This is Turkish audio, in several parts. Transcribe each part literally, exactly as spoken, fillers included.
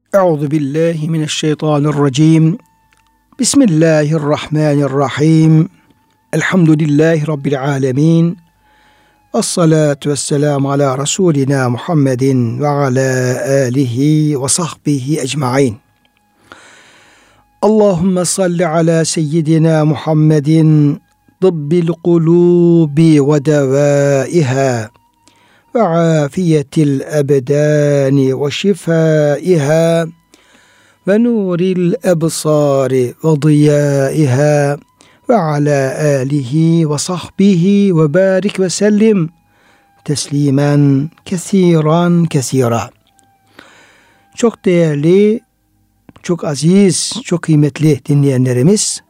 Euzu billahi mineşşeytanirracim. Bismillahirrahmanirrahim. Elhamdülillahi Rabbil alemin. Esselatu vesselamu ala Resulina Muhammedin ve ala alihi ve sahbihi ecmain. Allahümme salli ala seyyidina Muhammedin tıbbil kulubi ve devaiha ve afiyetil ebdani ve şifaiha ve nuril ebsari ve diyaiha ve ala alihi ve sahbihi ve barik ve sellim teslimen kesiran kesira. Çok değerli, çok aziz, çok kıymetli dinleyenlerimiz,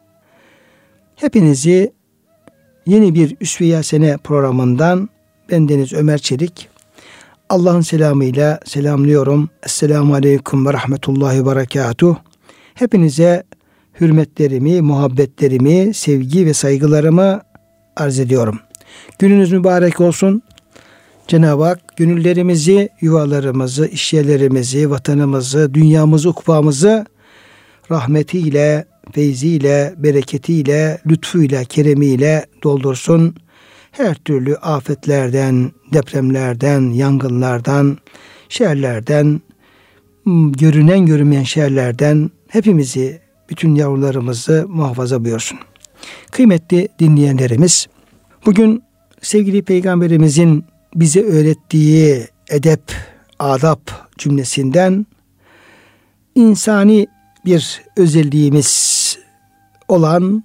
hepinizi yeni bir Üsve-i Hasene programından bendeniz Ömer Çelik Allah'ın selamıyla selamlıyorum. Esselamu Aleyküm ve Rahmetullahi ve Berekatuh. Hepinize hürmetlerimi, muhabbetlerimi, sevgi ve saygılarımı arz ediyorum. Gününüz mübarek olsun. Cenab-ı Hak gönüllerimizi, yuvalarımızı, işyerlerimizi, vatanımızı, dünyamızı, ukbamızı rahmetiyle, feyziyle, bereketiyle, lütfuyla, keremiyle doldursun. Her türlü afetlerden, depremlerden, yangınlardan, şerlerden, görünen görünmeyen şerlerden hepimizi, bütün yavrularımızı muhafaza buyursun. Kıymetli dinleyenlerimiz, bugün sevgili Peygamberimizin bize öğrettiği edep, adab cümlesinden insani bir özelliğimiz olan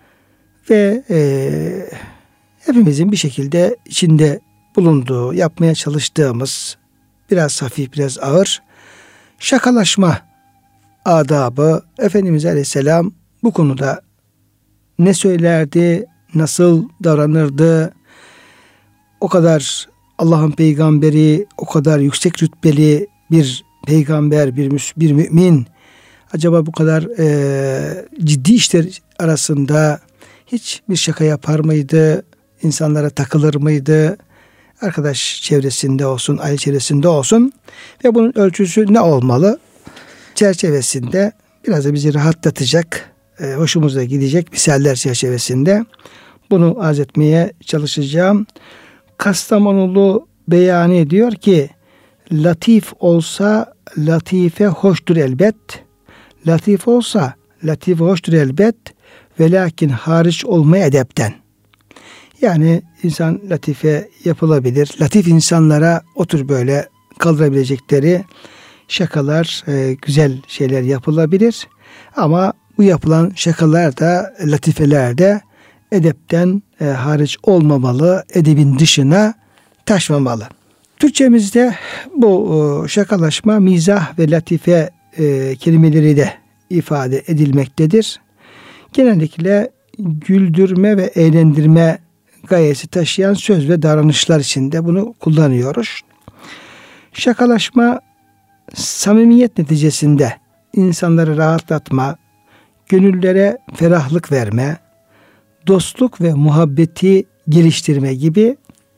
ve e, hepimizin bir şekilde içinde bulunduğu, yapmaya çalıştığımız biraz hafif, biraz ağır şakalaşma adabı. Efendimiz Aleyhisselam bu konuda ne söylerdi, nasıl davranırdı? O kadar Allah'ın peygamberi, o kadar yüksek rütbeli bir peygamber, bir, bir mümin, acaba bu kadar e, ciddi işler arasında hiç bir şaka yapar mıydı? İnsanlara takılır mıydı? Arkadaş çevresinde olsun, aile çevresinde olsun ve bunun ölçüsü ne olmalı? Çerçevesinde biraz da bizi rahatlatacak, e, hoşumuza gidecek misaller çerçevesinde bunu arz etmeye çalışacağım. Kastamonulu Beyani diyor ki, latif olsa latife hoştur elbet, latif olsa latife hoştur elbet, ve lakin hariç olmaya edepten. Yani insan latife yapılabilir. Latif insanlara otur böyle kaldırabilecekleri şakalar, e, güzel şeyler yapılabilir. Ama bu yapılan şakalar da, latifeler de edepten e, hariç olmamalı, edebin dışına taşmamalı. Türkçemizde bu e, şakalaşma, mizah ve latife e, kelimeleri de ifade edilmektedir. Genellikle güldürme ve eğlendirme gayesi taşıyan söz ve davranışlar içinde bunu kullanıyoruz. Şakalaşma, samimiyet neticesinde insanları rahatlatma, gönüllere ferahlık verme, dostluk ve muhabbeti geliştirme gibi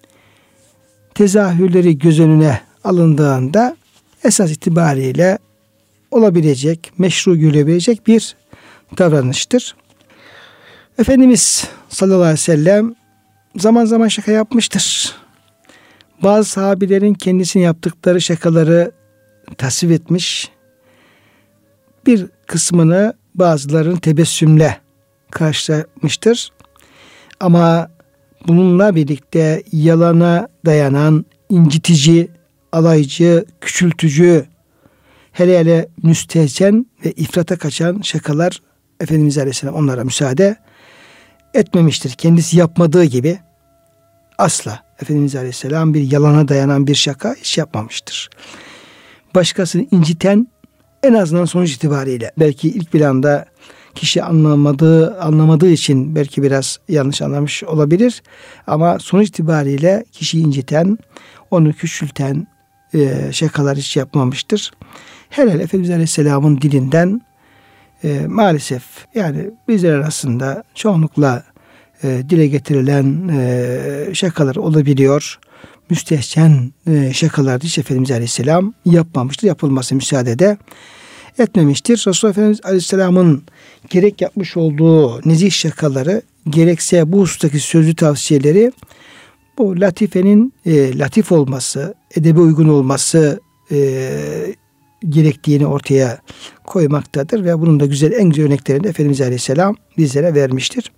tezahürleri göz önüne alındığında esas itibariyle olabilecek, meşru görülebilecek bir davranıştır. Efendimiz sallallahu aleyhi ve sellem zaman zaman şaka yapmıştır. Bazı sahabilerin kendisine yaptıkları şakaları tasvip etmiş. Bir kısmını bazılarının tebessümle karşılamıştır. Ama bununla birlikte yalana dayanan, incitici, alaycı, küçültücü, hele hele müstehcen ve ifrata kaçan şakalar Efendimiz Aleyhisselam onlara müsaade etmemiştir. Kendisi yapmadığı gibi asla Efendimiz Aleyhisselam bir yalana dayanan bir şaka hiç yapmamıştır. Başkasını inciten, en azından sonuç itibariyle belki ilk planda kişi anlamadığı anlamadığı için belki biraz yanlış anlamış olabilir. Ama sonuç itibariyle kişiyi inciten, onu küçülten e, şakalar hiç yapmamıştır. Hele Efendimiz Aleyhisselam'ın dilinden e, maalesef yani bizler arasında çoğunlukla e, dile getirilen e, şakalar olabiliyor. Müstehcen e, şakalar hiç Efendimiz Aleyhisselam yapmamıştır. Yapılması müsaade de etmemiştir. Resulullah Efendimiz Aleyhisselam'ın gerek yapmış olduğu nezih şakaları, gerekse bu husustaki sözlü tavsiyeleri, bu latifenin e, latif olması, edebe uygun olması e, gerektiğini ortaya koymaktadır ve bunun da güzel, en güzel örneklerini Efendimiz Aleyhisselam bizlere vermiştir.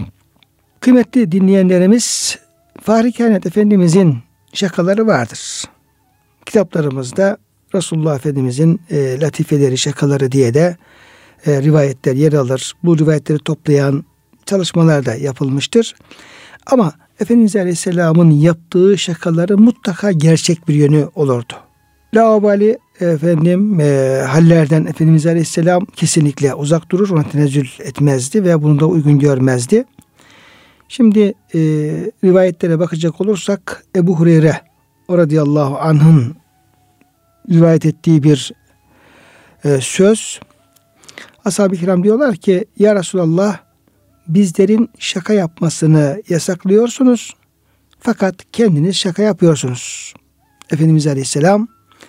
Kıymetli dinleyenlerimiz, Fahri Kainat Efendimizin şakaları vardır. Kitaplarımızda Resulullah Efendimizin e, latifeleri, şakaları diye de e, rivayetler yer alır. Bu rivayetleri toplayan çalışmalar da yapılmıştır. Ama Efendimiz Aleyhisselam'ın yaptığı şakaları mutlaka gerçek bir yönü olurdu. Laubali efendim e, hallerden Efendimiz Aleyhisselam kesinlikle uzak durur, ona tenezzül etmezdi ve bunu da uygun görmezdi. Şimdi e, rivayetlere bakacak olursak Ebu Hureyre radıyallahu anh'ın rivayet ettiği bir e, söz. Ashab-ı kiram diyorlar ki, ya Resulallah, bizlerin şaka yapmasını yasaklıyorsunuz fakat kendiniz şaka yapıyorsunuz. Efendimiz Aleyhisselam,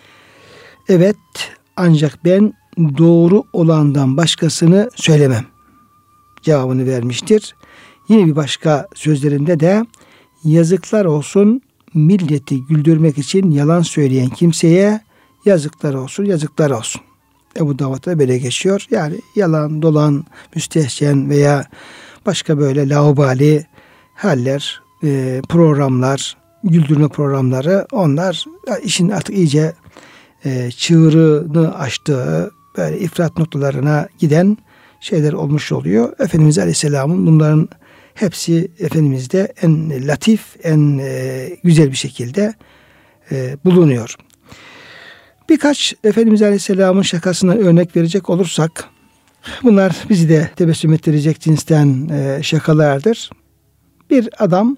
evet, ancak ben doğru olandan başkasını söylemem cevabını vermiştir. Yine bir başka sözlerinde de, yazıklar olsun milleti güldürmek için yalan söyleyen kimseye, yazıklar olsun, yazıklar olsun. Ebu Davud'da böyle geçiyor. Yani yalan, dolan, müstehcen veya başka böyle laubali haller, e, programlar, güldürme programları, onlar işin artık iyice e, çığırını açtığı, böyle ifrat noktalarına giden şeyler olmuş oluyor. Efendimiz Aleyhisselam'ın bunların hepsi Efendimiz'de en latif, en e, güzel bir şekilde e, bulunuyor. Birkaç Efendimiz Aleyhisselam'ın şakasına örnek verecek olursak, bunlar bizi de tebessüm ettirecek cinsten e, şakalardır. Bir adam,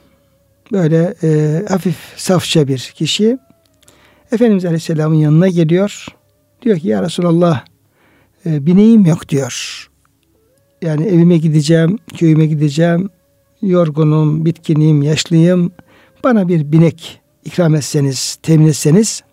böyle e, hafif safça bir kişi, Efendimiz Aleyhisselam'ın yanına geliyor. Diyor ki, ya Resulallah, e, bineğim yok diyor. Yani evime gideceğim, köyüme gideceğim, yorgunum, bitkinim, yaşlıyım. Bana bir binek ikram etseniz, temin etseniz.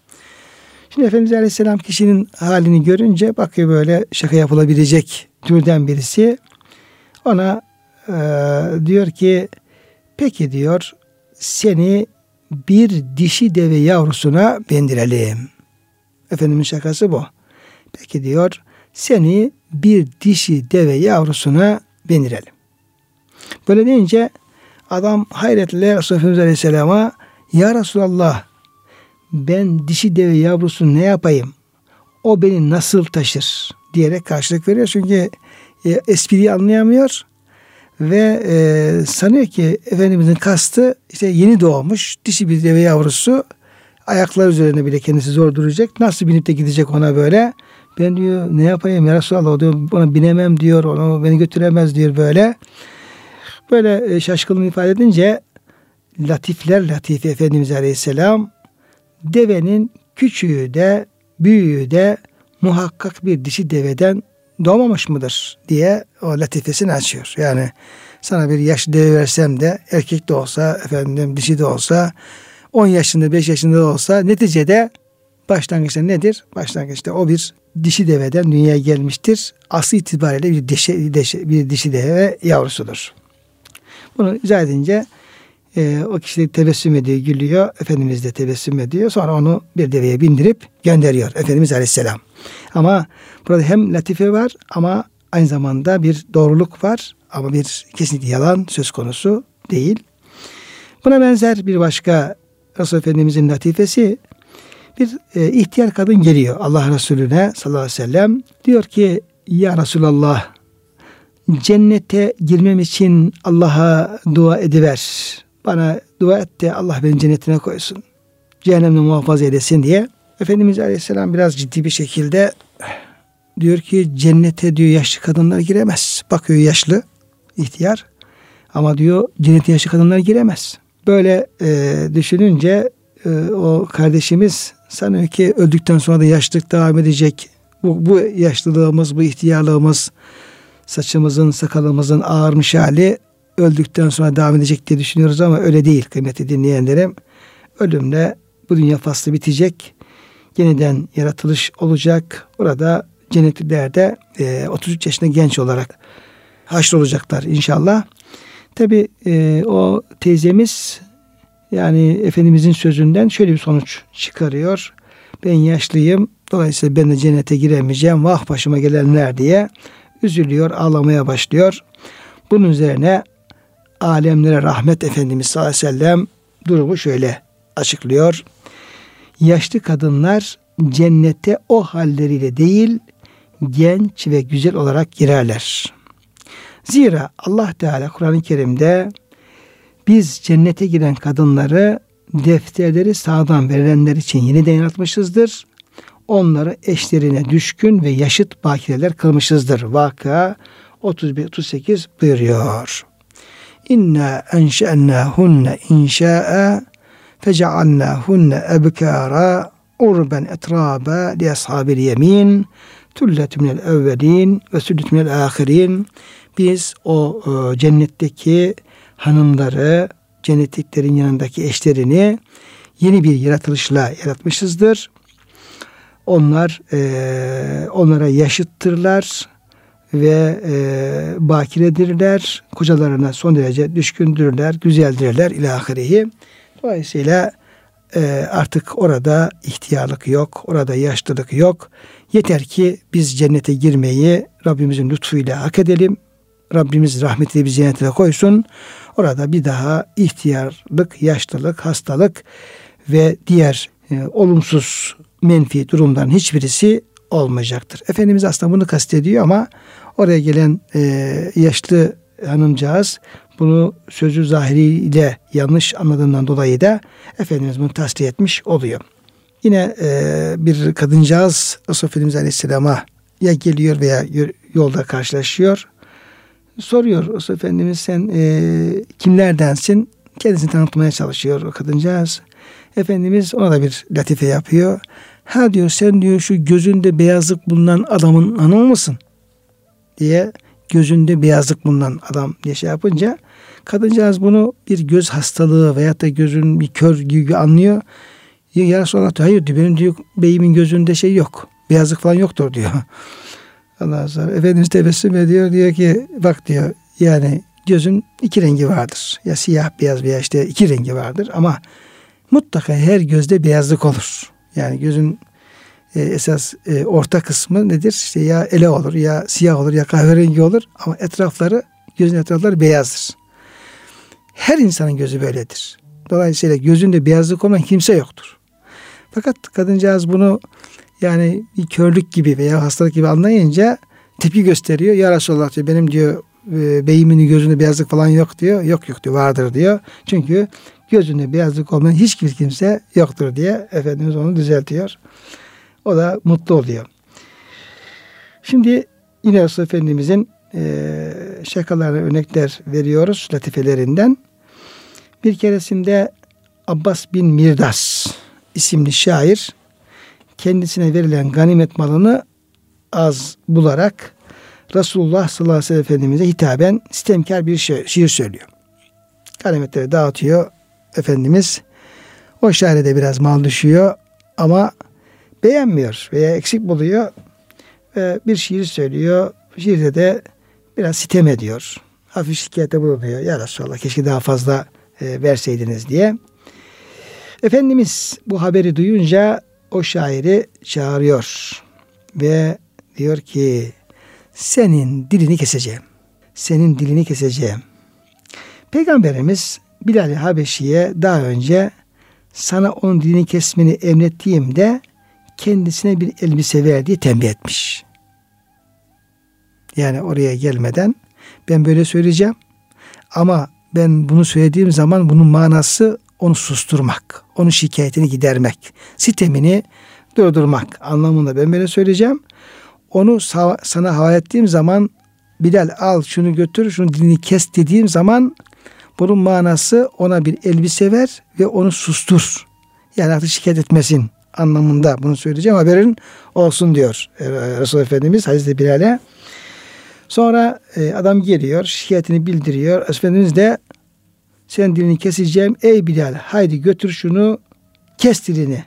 Şimdi Efendimiz Aleyhisselam kişinin halini görünce bakıyor, böyle şaka yapılabilecek türden birisi. Ona e, diyor ki, peki diyor, seni bir dişi deve yavrusuna bindirelim. Efendimizin şakası bu. Peki diyor, seni bir dişi deve yavrusuna bindirelim. Böyle deyince adam hayretle Resulullah Aleyhisselam'a, ya Resulallah, ben dişi deve yavrusunu ne yapayım? O beni nasıl taşır? Diyerek karşılık veriyor. Çünkü e, espriyi anlayamıyor ve e, sanıyor ki Efendimizin kastı işte yeni doğmuş dişi bir deve yavrusu, ayaklar üzerine bile kendisi zor duracak. Nasıl binip de gidecek ona böyle? Ben diyor ne yapayım ya Resulallah, o diyor ona binemem diyor, onu beni götüremez diyor böyle. Böyle e, şaşkınlığını ifade edince, latifler latifi Efendimiz Aleyhisselam, devenin küçüğü de büyüğü de muhakkak bir dişi deveden doğmamış mıdır diye o latifesini açıyor. Yani sana bir yaşlı deve versem de, erkek de olsa, efendim dişi de olsa, on yaşında, beş yaşında da olsa, neticede başlangıçta nedir? Başlangıçta o bir dişi deveden dünyaya gelmiştir. Aslı itibariyle bir dişi, dişi, bir dişi deve yavrusudur. Bunu izah edince e, o kişi de tebessüm ediyor, gülüyor. Efendimiz de tebessüm ediyor. Sonra onu bir deveye bindirip gönderiyor Efendimiz Aleyhisselam. Ama burada hem latife var ama aynı zamanda bir doğruluk var. Ama bir kesinlikle yalan söz konusu değil. Buna benzer bir başka Resulullah Efendimizin latifesi, bir e, ihtiyar kadın geliyor Allah Resulüne sallallahu aleyhi ve sellem. Diyor ki, ya Resulallah, cennete girmem için Allah'a dua ediver. Bana dua et de Allah beni cennetine koysun, cehennemden muhafaza edesin diye. Efendimiz Aleyhisselam biraz ciddi bir şekilde diyor ki, cennete diyor yaşlı kadınlar giremez. Bakıyor yaşlı, ihtiyar, ama diyor cennete yaşlı kadınlar giremez. Böyle e, düşününce e, o kardeşimiz sanıyor ki öldükten sonra da yaşlılık devam edecek. Bu, bu yaşlılığımız, bu ihtiyarlığımız, saçımızın, sakalımızın ağarmış hali öldükten sonra devam edecek diye düşünüyoruz ama öyle değil kıymetli dinleyenlerim. Ölümle bu dünya faslı bitecek. yeniden yaratılış olacak. Orada cennetliklerde e, otuz üç yaşında genç olarak haşrolacaklar inşallah. Tabi e, o teyzemiz yani Efendimizin sözünden şöyle bir sonuç çıkarıyor. Ben yaşlıyım, dolayısıyla ben de cennete giremeyeceğim, vah başıma gelenler diye üzülüyor, ağlamaya başlıyor. Bunun üzerine alemlere rahmet Efendimiz sallallahu aleyhi ve sellem durumu şöyle açıklıyor. Yaşlı kadınlar cennete o halleriyle değil, genç ve güzel olarak girerler. Zira Allah Teala Kur'an-ı Kerim'de biz cennete giren kadınları defterleri sağdan verilenler için yeniden yaratmışızdır. Onları eşlerine düşkün ve yaşıt bakireler kılmışızdır. Vakıa otuz bir otuz sekiz buyuruyor. İnna enşe'nâhunne inşâ'a fecealnâhunne ebkâra urben etrâba li ashabil yemin tülletü minel evvelin ve süllетü minel âhirin. Biz o e, cennetteki hanımları, cennetliklerin yanındaki eşlerini yeni bir yaratılışla yaratmışızdır. Onlar e, onlara yaşıttırlar ve e, bakiredirler. Kocalarına son derece düşkündürler, güzeldirler ilahirihi. Dolayısıyla e, artık orada ihtiyarlık yok, orada yaşlılık yok. Yeter ki biz cennete girmeyi Rabbimizin lütfuyla hak edelim. Rabbimiz rahmetiyle bizi cennete koysun. Orada bir daha ihtiyarlık, yaşlılık, hastalık ve diğer e, olumsuz menfi durumların hiçbirisi olmayacaktır. Efendimiz aslında bunu kastediyor ama oraya gelen e, yaşlı hanımcağız bunu sözü zahiriyle yanlış anladığından dolayı da Efendimiz bunu tasdik etmiş oluyor. Yine e, bir kadıncağız Resulullah Efendimiz Aleyhisselam'a ya geliyor veya yolda karşılaşıyor. Soruyor Resulullah Efendimiz sen e, kimlerdensin? Kendisini tanıtmaya çalışıyor o kadıncağız. Efendimiz ona da bir latife yapıyor. Ha diyor sen diyor şu gözünde beyazlık bulunan adamın hanımı mısın? Diye gözünde beyazlık bulunan adam diye şey yapınca kadıncağız bunu bir göz hastalığı veyahut da gözün bir kör gibi anlıyor. Ya Resulallah diyor, hayır diyor benim diyor beyimin gözünde şey yok. Beyazlık falan yoktur diyor. Ondan sonra Efendimiz tebessüm ediyor. Diyor ki bak diyor yani gözün iki rengi vardır. Ya siyah beyaz veya işte iki rengi vardır ama mutlaka her gözde beyazlık olur. Yani gözün e, esas e, orta kısmı nedir? İşte ya ele olur ya siyah olur ya kahverengi olur ama etrafları gözün etrafları beyazdır. Her insanın gözü böyledir. Dolayısıyla gözünde beyazlık olmayan kimse yoktur. Fakat kadıncağız bunu yani bir körlük gibi veya hastalık gibi anlayınca tepki gösteriyor. Ya Resulallah diyor benim diyor e, beyimin gözünde beyazlık falan yok diyor. Yok yok diyor vardır diyor. Çünkü gözünde beyazlık olmayan hiç kimse yoktur diye Efendimiz onu düzeltiyor. O da mutlu oluyor. Şimdi yine Resulullah Efendimizin e, şakalarına örnekler veriyoruz latifelerinden. Bir keresinde Abbas bin Mirdas isimli şair kendisine verilen ganimet malını az bularak Resulullah sallallahu aleyhi ve sellem Efendimiz'e hitaben sitemkar bir şiir söylüyor. Ganimetleri dağıtıyor Efendimiz. O şaire de biraz mal düşüyor ama beğenmiyor veya eksik buluyor ve bir şiir söylüyor. Şiirde de biraz sitem ediyor. Hafif şikayette bulunuyor. Ya Resulallah keşke daha fazla e, verseydiniz diye. Efendimiz bu haberi duyunca o şairi çağırıyor ve diyor ki senin dilini keseceğim. Senin dilini keseceğim. Peygamberimiz Bilal-i Habeşi'ye daha önce sana onun dilini kesmeni emrettiğimde kendisine bir elbise ver diye tembih etmiş. Yani oraya gelmeden ben böyle söyleyeceğim ama ben bunu söylediğim zaman bunun manası onu susturmak, onun şikayetini gidermek, sitemini durdurmak anlamında ben böyle söyleyeceğim. Onu sana havale ettiğim zaman Bilal al şunu götür, şunu dilini kes dediğim zaman bunun manası ona bir elbise ver ve onu sustur. Yani artık şikayet etmesin anlamında bunu söyleyeceğim. Haberin olsun diyor Resulullah Efendimiz Hazreti Bilal'e. Sonra adam geliyor, şikayetini bildiriyor. Efendimiz de sen dilini keseceğim. Ey Bilal haydi götür şunu kes dilini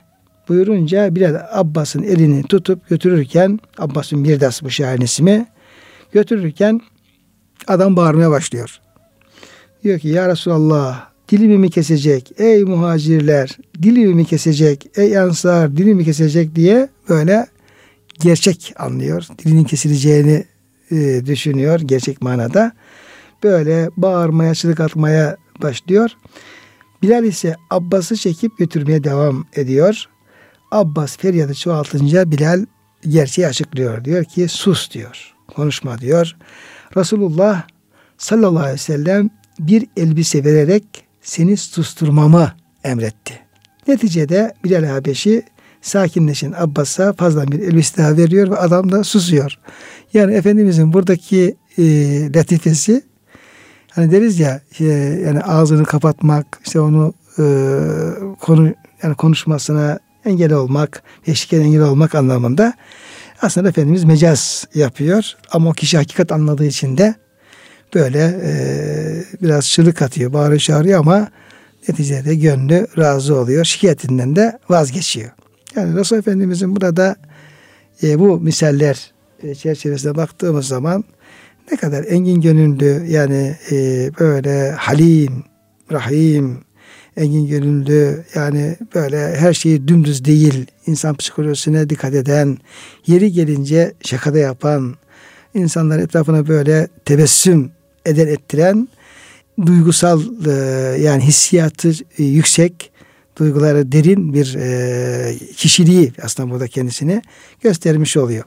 buyurunca Bilal Abbas'ın elini tutup götürürken, Abbas'ın Mirdas bu şairin ismi, götürürken adam bağırmaya başlıyor. Diyor ki ya Resulallah, dilimi mi kesecek ey muhacirler, dilimi mi kesecek ey ensar, dilimi mi kesecek diye böyle gerçek anlıyor. Dilinin kesileceğini e, düşünüyor gerçek manada. Böyle bağırmaya, çığlık atmaya başlıyor. Bilal ise Abbas'ı çekip götürmeye devam ediyor. Abbas feryadı çoğaltınca Bilal gerçeği açıklıyor. Diyor ki sus diyor. Konuşma diyor. Resulullah sallallahu aleyhi ve sellem bir elbise vererek seni susturmamı emretti. Neticede Bilal Habeşi sakinleşen Abbas'a fazla bir elbise daha veriyor ve adam da susuyor. Yani Efendimizin buradaki e, latifesi, hani deriz ya e, yani ağzını kapatmak, işte onu e, konu yani konuşmasına engel olmak, eşlik engel olmak anlamında aslında Efendimiz mecaz yapıyor. Ama o kişi hakikat anladığı için de böyle e, biraz çığlık atıyor, bağırıyor, çağırıyor ama neticede gönlü razı oluyor. Şikayetinden de vazgeçiyor. Yani Resul Efendimizin burada e, bu misaller e, çerçevesine baktığımız zaman ne kadar engin gönüllü, yani e, böyle halim, rahim, engin gönüllü, yani böyle her şeyi dümdüz değil, insan psikolojisine dikkat eden, yeri gelince şakada yapan, insanlar etrafına böyle tebessüm eden ettiren, duygusal e, yani hissiyatı e, yüksek, duyguları derin bir e, kişiliği aslında burada kendisini göstermiş oluyor.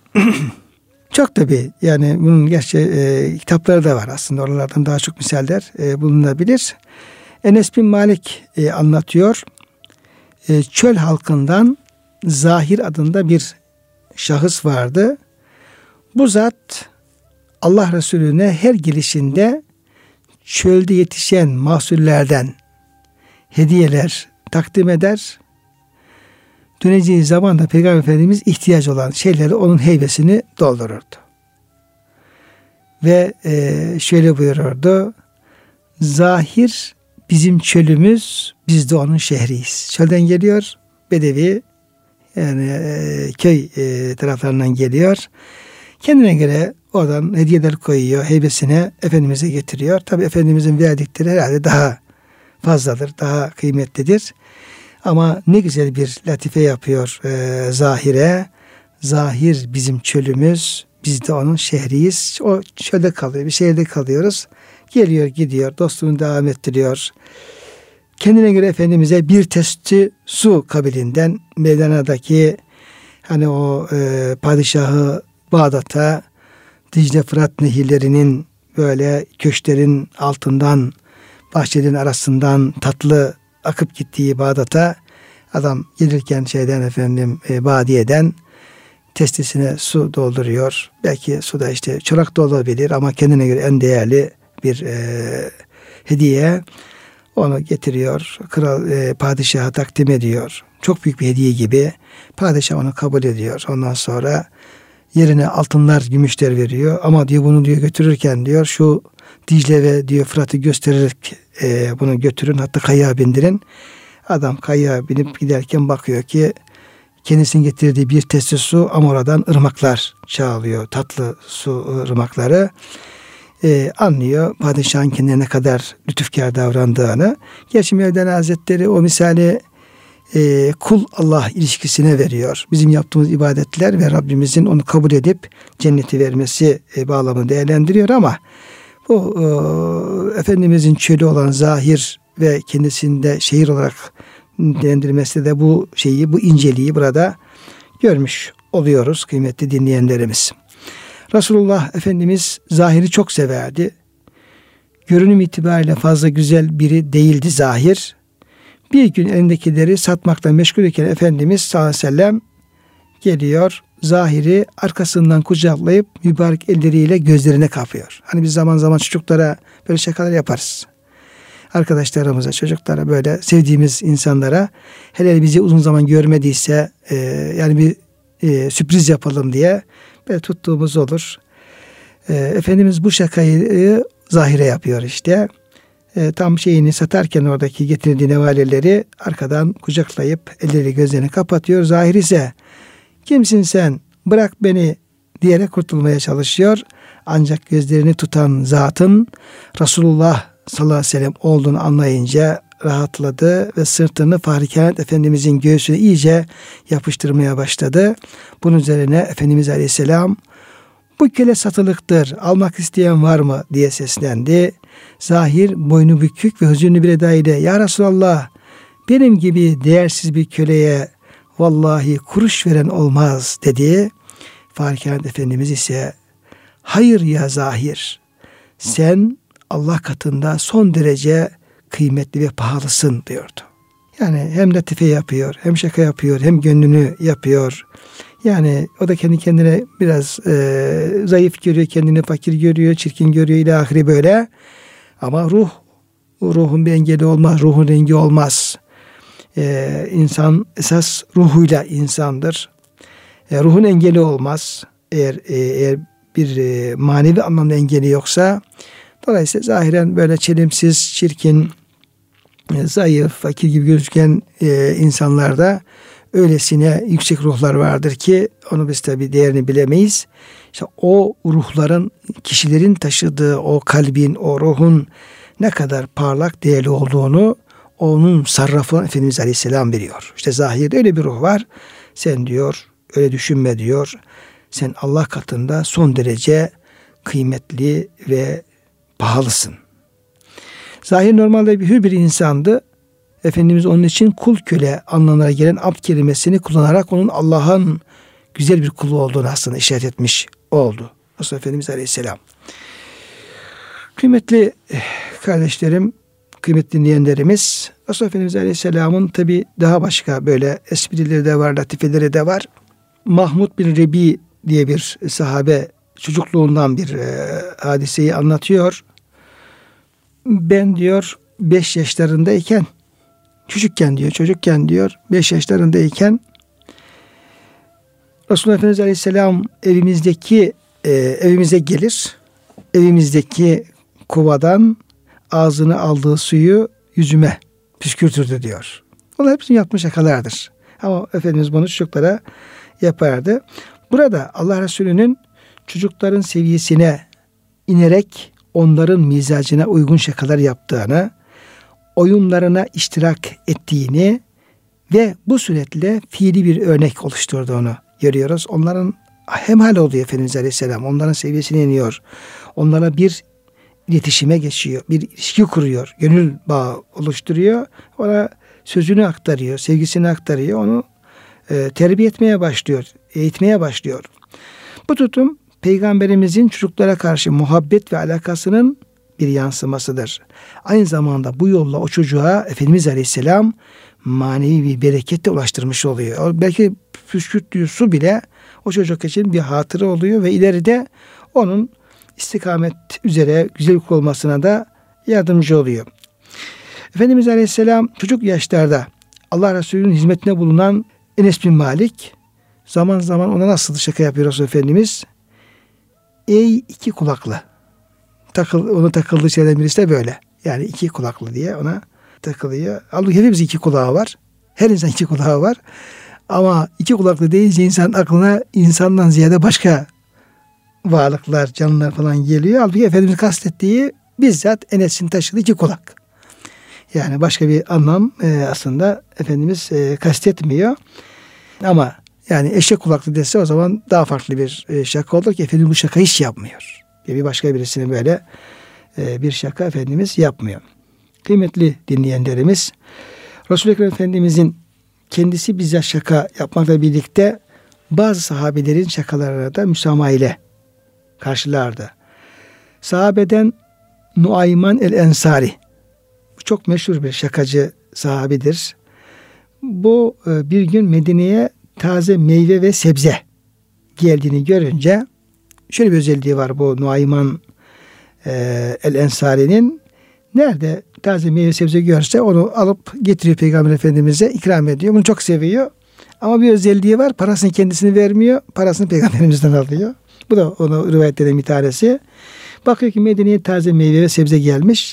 Çok tabii yani bunun gerçi e, kitapları da var aslında, oralardan daha çok misaller e, bulunabilir. Enes bin Malik e, anlatıyor. E, çöl halkından Zahir adında bir şahıs vardı. Bu zat Allah Resulüne her gelişinde çölde yetişen mahsullerden hediyeler takdim eder. Döneceği zaman da Peygamber Efendimiz ihtiyaç olan şeyleri onun heybesini doldururdu. Ve e, şöyle buyururdu. Zahir bizim çölümüz, biz de onun şehriyiz. Çölden geliyor, bedevi, yani e, köy e, taraflarından geliyor. Kendine göre oradan hediyeler koyuyor, heybesine Efendimiz'e getiriyor. Tabi Efendimiz'in verdikleri herhalde daha fazladır, daha kıymetlidir. Ama ne güzel bir latife yapıyor e, Zahir'e. Zahir bizim çölümüz, biz de onun şehriyiz. O çölde kalıyor, bir şehirde kalıyoruz. Geliyor gidiyor, dostluğunu devam ettiriyor. Kendine göre Efendimiz'e bir testi su kabilinden Mevlana'daki hani o e, padişahı Bağdat'a Dicle Fırat nehirlerinin böyle köşklerin altından, bahçelerin arasından tatlı akıp gittiği Bağdat'a adam gelirken şeyden efendim e, Badiye'den testisine su dolduruyor. Belki su da işte çorak da olabilir ama kendine göre en değerli bir e, hediye. Onu getiriyor. Kral e, padişaha takdim ediyor. Çok büyük bir hediye gibi. Padişah onu kabul ediyor. Ondan sonra yerine altınlar, gümüşler veriyor. Ama diyor bunu diyor götürürken diyor şu Dicle ve diyor Fırat'ı göstererek e, bunu götürün. Hatta kayığa bindirin. Adam kayığa binip giderken bakıyor ki kendisinin getirdiği bir testi su ama oradan ırmaklar çağlıyor. Tatlı su ırmakları. E, anlıyor padişahın kendine ne kadar lütufkar davrandığını. Gerçi Mevlana Hazretleri o misali e, kul Allah ilişkisine veriyor. Bizim yaptığımız ibadetler ve Rabbimizin onu kabul edip cenneti vermesi e, bağlamını değerlendiriyor ama bu e, Efendimizin çölü olan Zahir ve kendisinde şehir olarak değerlendirmesi de bu şeyi, bu inceliği burada görmüş oluyoruz kıymetli dinleyenlerimiz. Resulullah Efendimiz Zahir'i çok severdi. Görünüm itibariyle fazla güzel biri değildi Zahir. Bir gün elindekileri satmakla meşgul iken Efendimiz sallallahu aleyhi ve sellem geliyor. Zahir'i arkasından kucaklayıp mübarek elleriyle gözlerine kapıyor. Hani biz zaman zaman çocuklara böyle şakalar yaparız. Arkadaşlarımıza, çocuklara, böyle sevdiğimiz insanlara, hele bizi uzun zaman görmediyse e, yani bir e, sürpriz yapalım diye böyle tuttuğumuz olur. E, Efendimiz bu şakayı Zahir'e yapıyor işte. e, tam şeyini satarken oradaki getirdiği nevaleleri arkadan kucaklayıp elleri gözlerini kapatıyor. Zahir ise kimsin sen, bırak beni diyerek kurtulmaya çalışıyor. Ancak gözlerini tutan zatın Resulullah sallallahu aleyhi ve sellem olduğunu anlayınca rahatladı ve sırtını Fahri Kainat Efendimizin göğsüne iyice yapıştırmaya başladı. Bunun üzerine Efendimiz Aleyhisselam bu köle satılıktır, almak isteyen var mı diye seslendi. Zahir boynu bükük ve hüzünlü bir eda ile ya Resulallah, benim gibi değersiz bir köleye vallahi kuruş veren olmaz dedi. Fahri Kainat Efendimiz ise hayır ya Zahir, sen Allah katında son derece kıymetli ve pahalısın diyordu. Yani hem latife yapıyor, hem şaka yapıyor, hem gönlünü yapıyor. Yani o da kendi kendine biraz e, zayıf görüyor, kendini fakir görüyor, çirkin görüyor ilahiri böyle. Ama ruh, ruhun bir engeli olmaz, ruhun rengi olmaz. E, insan esas ruhuyla insandır. E, ruhun engeli olmaz. Eğer e, eğer bir e, manevi anlamda engeli yoksa, dolayısıyla zahiren böyle çelimsiz, çirkin, e, zayıf, fakir gibi gözüken e, insanlarda öylesine yüksek ruhlar vardır ki onu biz tabi değerini bilemeyiz. İşte o ruhların, kişilerin taşıdığı o kalbin, o ruhun ne kadar parlak, değerli olduğunu onun sarrafı Efendimiz Aleyhisselam biliyor. İşte zahirde öyle bir ruh var. Sen diyor öyle düşünme diyor. Sen Allah katında son derece kıymetli ve pahalısın. Zahir normalde bir hür bir insandı. Efendimiz onun için kul köle anlamına gelen abd kelimesini kullanarak onun Allah'ın güzel bir kulu olduğunu aslında işaret etmiş oldu. Resulullah Efendimiz Aleyhisselam. Kıymetli kardeşlerim, kıymetli dinleyenlerimiz, Resulullah Efendimiz Aleyhisselam'ın tabi daha başka böyle esprileri de var, latifeleri de var. Mahmud bin Rebi diye bir sahabe çocukluğundan bir e, hadiseyi anlatıyor. Ben diyor beş yaşlarındayken, küçükken diyor, çocukken diyor, beş yaşlarındayken Resulullah Efendimiz Aleyhisselam evimizdeki e, evimize gelir. Evimizdeki kovadan ağzını aldığı suyu yüzüme püskürtürdü diyor. Onlar hepsini yapmış şakalardır. Ama Efendimiz bunu çocuklara yapardı. Burada Allah Resulü'nün çocukların seviyesine inerek onların mizacına uygun şakalar yaptığını, oyunlarına iştirak ettiğini ve bu suretle fiili bir örnek oluşturduğunu görüyoruz. Onların hemhal oluyor Efendimiz Aleyhisselam. Onların seviyesine iniyor. Onlara bir iletişime geçiyor. Bir ilişki kuruyor. Gönül bağı oluşturuyor. Ona sözünü aktarıyor. Sevgisini aktarıyor. Onu e, terbiye etmeye başlıyor. Eğitmeye başlıyor. Bu tutum Peygamberimizin çocuklara karşı muhabbet ve alakasının bir yansımasıdır. Aynı zamanda bu yolla o çocuğa Efendimiz Aleyhisselam manevi bir bereketle ulaştırmış oluyor. Belki püskürttüğü su bile o çocuk için bir hatıra oluyor ve ileride onun istikamet üzere güzel olmasına da yardımcı oluyor. Efendimiz Aleyhisselam çocuk yaşlarda Allah Resulü'nün hizmetine bulunan Enes bin Malik zaman zaman ona nasıl şaka yapıyor Resulullah Efendimiz? Ey iki kulaklı. Takıl, ona takıldığı şeyden birisi de böyle. Yani iki kulaklı diye ona takılıyor. Halbuki hepimiz iki kulağı var. Her insan iki kulağı var. Ama iki kulaklı deyince insan aklına insandan ziyade başka varlıklar, canlılar falan geliyor. Halbuki Efendimiz kastettiği bizzat Enes'in taşıdığı iki kulak. Yani başka bir anlam e, aslında Efendimiz e, kastetmiyor. Ama yani eşek kulaklı dese o zaman daha farklı bir e, şaka olur ki Efendimiz bu şaka hiç yapmıyor. Bir başka birisine böyle e, bir şaka Efendimiz yapmıyor. Kıymetli dinleyenlerimiz, Resul-i Ekrem Efendimizin kendisi bize şaka yapmakla birlikte bazı sahabelerin şakalarına da müsamaha ile karşılardı. Sahabeden Nuayman el-Ensari, çok meşhur bir şakacı sahabidir. Bu bir gün Medine'ye taze meyve ve sebze geldiğini görünce, şöyle bir özelliği var bu Nuayman el-Ensari'nin, nerede taze meyve sebze görse onu alıp getiriyor Peygamber Efendimiz'e, ikram ediyor. Bunu çok seviyor. Ama bir özelliği var. Parasını kendisine vermiyor. Parasını Peygamberimizden alıyor. Bu da onu rivayetlenen bir tanesi. Bakıyor ki Medine'ye taze meyve ve sebze gelmiş.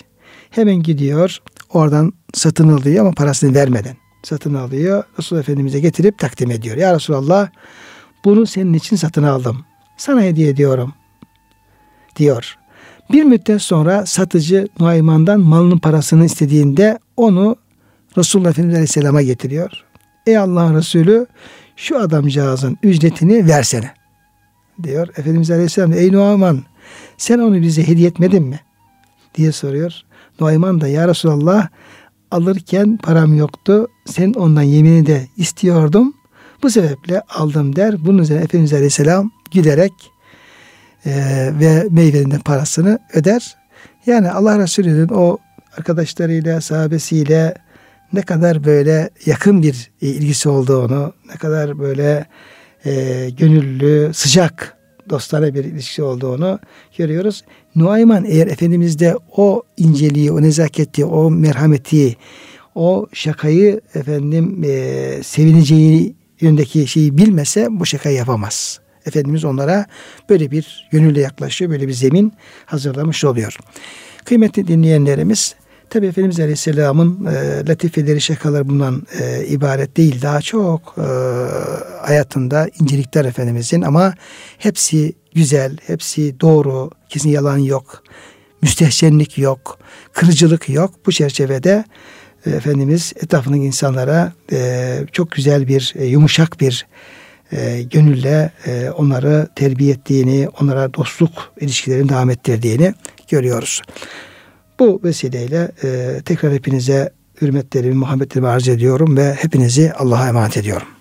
Hemen gidiyor, oradan satın alıyor ama parasını vermeden satın alıyor. Resulullah Efendimiz'e getirip takdim ediyor. Ya Resulallah, bunu senin için satın aldım. Sana hediye ediyorum diyor. Bir müddet sonra satıcı Nuayman'dan malının parasını istediğinde onu Resulullah Efendimiz Aleyhisselam'a getiriyor. Ey Allah'ın Resulü, şu adamcağızın ücretini versene diyor. Efendimiz Aleyhisselam, ey Nuayman, sen onu bize hediye etmedin mi diye soruyor. Nuayman da, ya Resulallah, alırken param yoktu. Senin ondan yemini de istiyordum. Bu sebeple aldım der. Bunun üzerine Efendimiz Aleyhisselam gülerek e, ve meyvenin parasını öder. Yani Allah Resulü'nün o arkadaşlarıyla, sahabesiyle ne kadar böyle yakın bir e, ilgisi olduğunu, ne kadar böyle e, gönüllü, sıcak, dostane bir ilişki olduğunu görüyoruz. Nuayman eğer Efendimiz'de o inceliği, o nezaketi, o merhameti, o şakayı efendim e, sevineceği yöndeki şeyi bilmese bu şakayı yapamaz. Efendimiz onlara böyle bir gönülle yaklaşıyor, böyle bir zemin hazırlamış oluyor. Kıymetli dinleyenlerimiz, tabi Efendimiz Aleyhisselam'ın e, latifeleri, şakaları bundan e, ibaret değil. Daha çok e, hayatında incelikler Efendimizin, ama hepsi güzel, hepsi doğru, kesin yalan yok, müstehcenlik yok, kırıcılık yok. Bu çerçevede e, Efendimiz etrafındaki insanlara e, çok güzel bir, e, yumuşak bir e, gönülle e, onları terbiye ettiğini, onlara dostluk ilişkilerini devam ettirdiğini görüyoruz. Bu vesileyle e, tekrar hepinize hürmetlerimi, muhabbetlerimi arz ediyorum ve hepinizi Allah'a emanet ediyorum.